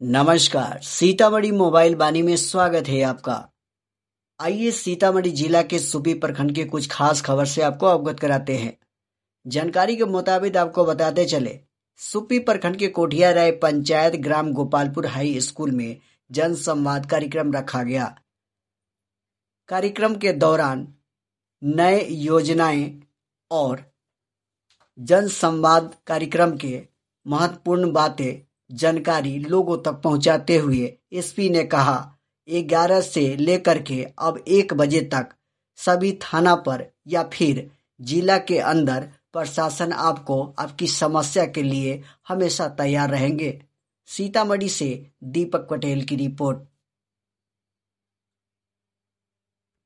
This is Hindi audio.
नमस्कार, सीतामढ़ी मोबाइल वाणी में स्वागत है आपका। आइए सीतामढ़ी जिला के सुपी प्रखंड के कुछ खास खबर से आपको अवगत कराते हैं। जानकारी के मुताबिक आपको बताते चले, सुपी प्रखंड के कोठिया राय पंचायत ग्राम गोपालपुर हाई स्कूल में जन संवाद कार्यक्रम रखा गया। कार्यक्रम के दौरान नए योजनाएं और जन संवाद कार्यक्रम के महत्वपूर्ण बातें जानकारी लोगों तक पहुंचाते हुए एसपी ने कहा, 11 से लेकर के अब 1 बजे तक सभी थाना पर या फिर जिला के अंदर प्रशासन आपको आपकी समस्या के लिए हमेशा तैयार रहेंगे। सीतामढ़ी से दीपक पटेल की रिपोर्ट।